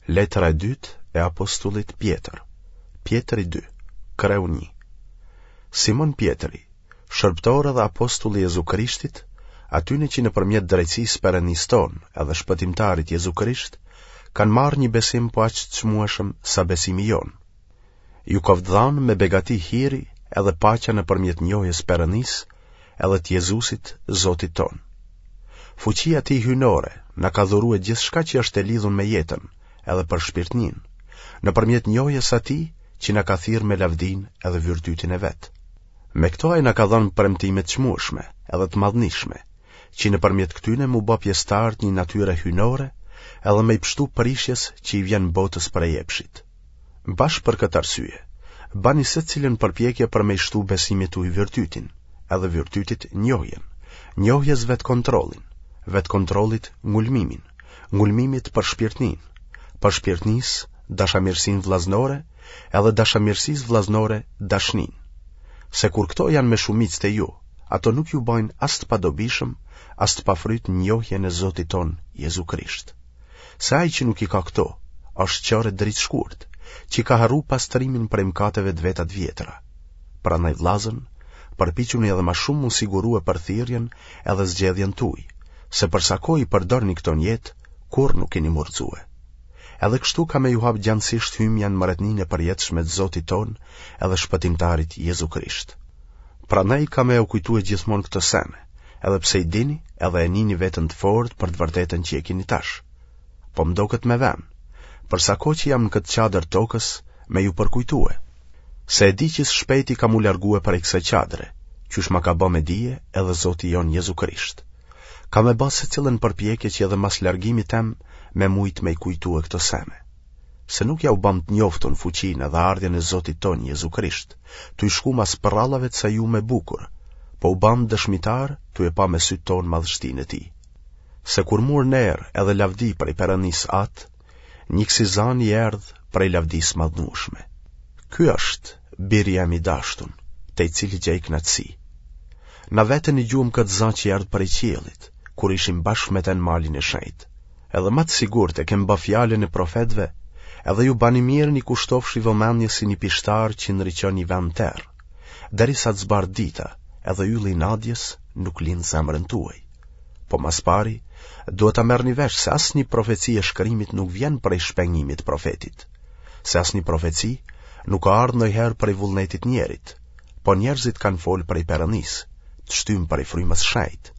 Letra e dytë e apostullit Pjetër. Pjetëri 2, kreu 1. Simon Pjetëri, shërbëtor dhe apostulli i Jezu Krishtit, atyne që nëpërmjet drejtësisë Perëndisë tonë edhe shpëtimtarit Jezu Krisht, kanë marrë një besim po aq të çmueshëm sa besimi jon. Ju ka dhënë me begati hiri edhe paqja nëpërmjet njohjes Perëndisë edhe të Jezusit, Zotit ton. Fuqia e tij hyjnore na ka dhuruar gjithçka që është e lidhur me jetën, edhe për shpirtnin, nëpërmjet njohjes atij që na ka thirrë me lavdin edhe virtytin e vet. Me këto ai na ka dhënë premtime të çmueshme edhe të madhnishme, që nëpërmjet këtyne mu bë pjesëtar të një natyre hyjnore, edhe me i pështu prishjes që i vjen botës për e jepshit. Bashkë për këtë arsye, bani secilën përpjekje për me i shtu besimit tuaj virtytin, edhe virtytit njohjen, njohjes vet kontrollit ngulmimin, ngulmimit për shpirtnin, për shpirtnis dashamirësin vllaznore, edhe dashamirësis vllaznore dashnin. Se kur këto janë me shumicë te ju, ato nuk ju bajnë as të padobishëm, as të pafryt njohjen e Zotit ton Jezu Krisht. Se ai që nuk i ka këto, është qare dritë shkurt, që ka harru pastrimin për mëkateve të veta të vjetra. Prandaj vllazën, përpiquni edhe më shumë mu sigurue për thirrjen edhe zgjedhjen tuaj, se përsa kohë i përdorni këto në jetë, kur nuk keni murxue. Edhe kështu ka me ju hap gjantësisht hymja në mbretërinë e përjetshme të Zotit ton edhe shpëtimtarit Jezu Krisht. Prandaj ka me u kujtue gjithmonë këtë sene, edhe pse i dini edhe e nini veten të fortë për të vërtetën që e keni tash. Po mdoket me vën, përsa kohë që jam në këtë qadër tokës, me ju përkujtue, se e di që shpejti ka mu largue për kësaj qadre, qysh ma ka bë me dije edhe Zoti jon Jezu Krisht. Ka me bë secilën përpjekje që edhe mas largimit tem me mujt me i kujtue këto sene. Se nuk ja u bëm të njoftun fuqinë edhe ardhjen e Zotit ton Jezu Krisht, tu i shku mas përrallave të sa ju me bukur, po u bëm dëshmitar tu e pa me sytë ton madhështinë e tij. Se kur mur ner edhe lavdi prej Perëndis atë, një ksizan i erdh prej lavdis madhnueshme. Ky është biri jam i dashtun, te i cili gjej kënaqësi. Na vetën i gjuam këtë zan që erdh prej qiellit, kur ishim bashkë me të në malin e shenjtë. Edhe më të sigurt e kem bë fjalën e profetëve, edhe ju bani mirë një kushtofshi vëmendje si një pishtar që ndriqon një vend terr, derisa të zbardh dita, edhe ylli i nadjes nuk lind zemrën tuaj. Po mas pari, duhet ta merrni vesh se asnjë profeci e shkrimit nuk vjen prej shpengimit profetit, se asnjë profeci nuk ka ardhur ndonjëherë prej vullnetit njerit, po njerëzit kanë folë prej Perëndisë, të shtym prej frymës shenjtë.